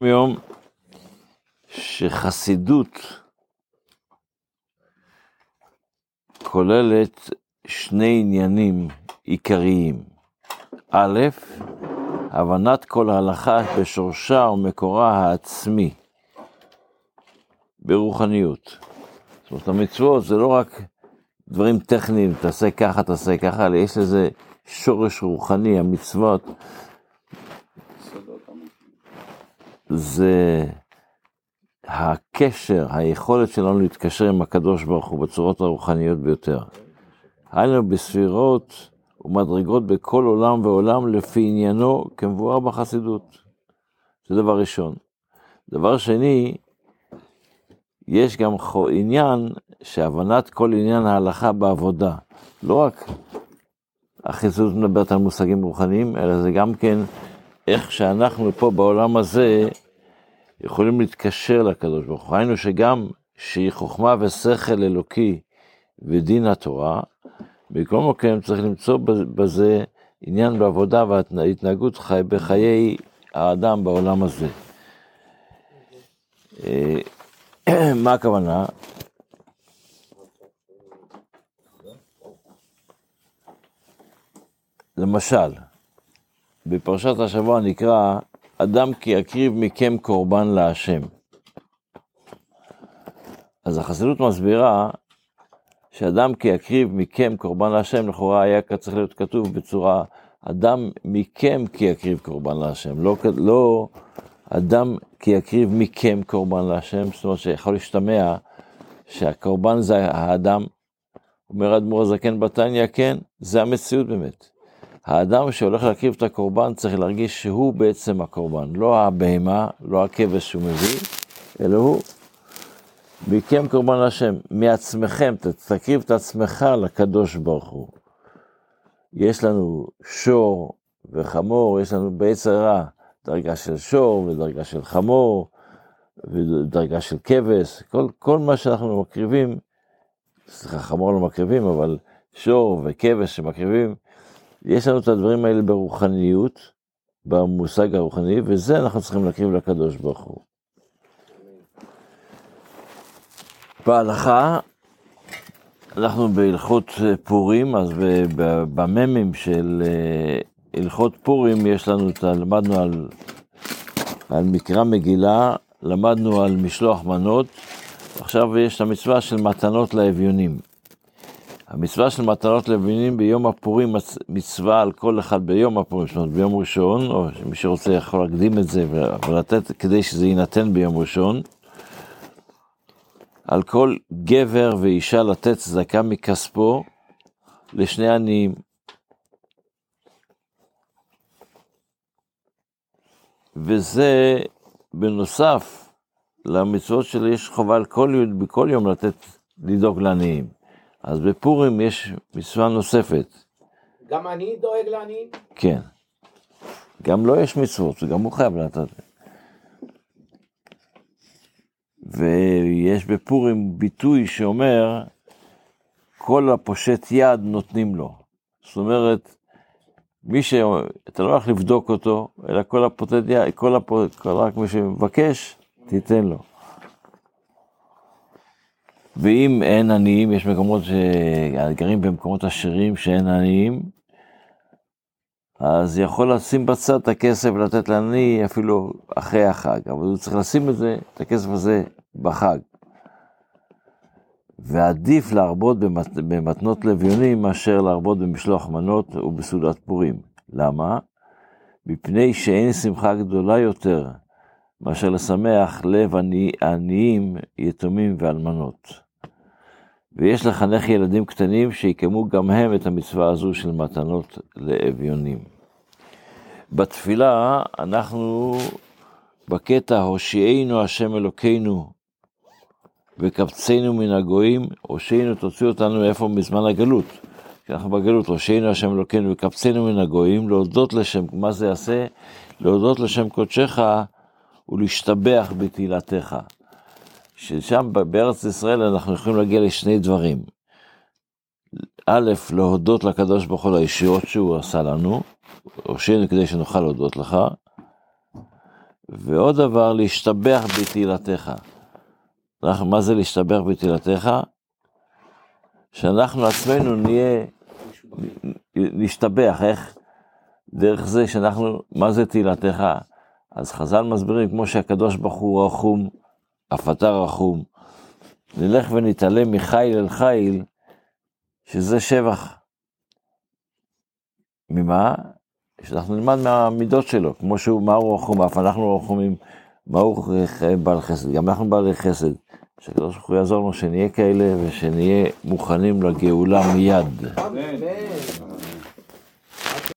היום שחסידות כוללת שני עניינים עיקריים. א', הבנת כל ההלכה בשורשה ומקורה העצמי, ברוחניות. זאת אומרת, המצוות זה לא רק דברים טכניים, תעשה ככה, תעשה ככה, אלא יש לזה שורש רוחני. המצוות זה הקשר, היכולת שלנו להתקשר עם הקדוש ברוך הוא בצורות הרוחניות ביותר. היינו בספירות ומדרגות בכל עולם ועולם לפי עניינו כמבואר בחסידות. זה דבר ראשון. דבר שני, יש גם עניין שהבנת כל עניין ההלכה בעבודה. לא רק החסידות מדברת על מושגים רוחניים, אלא זה גם כן איך שאנחנו פה בעולם הזה יכולים להתקשר לקדוש ברוך הוא. היינו שגם שהיא חוכמה ושכל אלוקי ודין התורה, בכל מקום צריך למצוא בזה עניין בעבודה והתנהגות בחיי האדם בעולם הזה. מה הכוונה? למשל, בפרשת השבוע נקרא, אדם כי יקריב מכם קורבן להשם. אז החסידות מסבירה, שאדם כי יקריב מכם קורבן להשם, לכאורה היה צריך להיות כתוב בצורה, אדם מכם כי יקריב קורבן להשם, לא אדם כי יקריב מכם קורבן להשם, זאת אומרת שיכול להשתמע שהקורבן זה האדם, אומר אדמו"ר הזקן בתניא, כן, זה המציאות באמת. האדם שהולך להקריב את הקורבן צריך להרגיש שהוא בעצם הקורבן, לא הבהמה, לא הכבש שהוא מביא, אלא הוא. מכם קורבן להשם, מעצמכם, תקריב את עצמך לקדוש ברוך הוא. יש לנו שור וחמור, יש לנו ביצר רע, דרגה של שור ודרגה של חמור, ודרגה של כבש, כל מה שאנחנו מקריבים, סליחה, חמור לא מקריבים, אבל שור וכבש שמקריבים, יש לנו את הדברים האלה ברוחניות, במושג הרוחני, וזה אנחנו צריכים להקריב לקדוש ברוך הוא. בהלכה, אנחנו בהלכות פורים, אז בממים של הלכות פורים יש לנו, למדנו על מקרא מגילה, למדנו על משלוח מנות, עכשיו יש המצווה של מתנות לאביונים. המצווה של מתנות לאביונים ביום הפורים, מצווה על כל אחד ביום הפורים, זאת אומרת ביום ראשון, או מי שרוצה יכול להקדים את זה ולתת כדי שזה יינתן ביום ראשון, על כל גבר ואישה לתת צדקה מכספו לשני עניים. וזה בנוסף למצוות שיש חובה בכל יום לתת, לדאוג לעניים. אז בפורים יש מצווה נוספת. גם אני דואג לעניים? כן. גם לא יש מצוות, גם הוא חייב לתת. ויש בפורים ביטוי שאומר, כל הפושט יד נותנים לו. זאת אומרת, אתה לא הולך לבדוק אותו, אלא כל הפושט יד, רק מי שמבקש, תיתן לו. ואם אין עניים, יש מקומות שגרים במקומות עשירים שאין עניים, אז יכול לשים בצד את הכסף ולתת לעני אפילו אחרי החג, אבל הוא צריך לשים את הכסף הזה בחג. ועדיף להרבות במתנות לאביונים מאשר להרבות במשלוח מנות ובסעודת פורים. למה? מפני שאין שמחה גדולה יותר מאשר לשמח לב עניים, יתומים ואלמנות. ויש לחנך ילדים קטנים שיקיימו גם הם את המצווה הזו של מתנות לאביונים. בתפילה אנחנו בקטע הושיענו השם אלוקינו וקבצנו מן הגויים, הושיענו תוציא אותנו איפה מזמן הגלות. כשאנחנו בגלות, הושיענו השם אלוקינו וקבצנו מן הגויים, להודות לשם, מה זה יעשה? להודות לשם קודשך ולהשתבח בתהילתך. ששם בארץ ישראל אנחנו יכולים להגיע לשני דברים. א', להודות לקדוש ברוך הוא הישועות שהוא עשה לנו, הושיענו כדי שנוכל להודות לך, ועוד דבר, להשתבח בתהילתך. מה זה להשתבח בתהילתך? שאנחנו עצמנו נשתבח, איך? דרך זה שאנחנו, מה זה תהילתך? אז חז"ל מסבירים, כמו שהקדוש ברוך הוא רחום, אף אתה רחום. נלך ונתעלם מחיל אל חיל, שזה שבח. ממה? שאנחנו נלמד מהמידות שלו, כמו שהוא, מה הוא רחום, אף אנחנו רחומים, מה הוא בעל חסד, גם אנחנו בעלי חסד, שהקדוש ברוך הוא יעזור לנו שנהיה כאלה, ושנהיה מוכנים לגאולה מיד. אמן.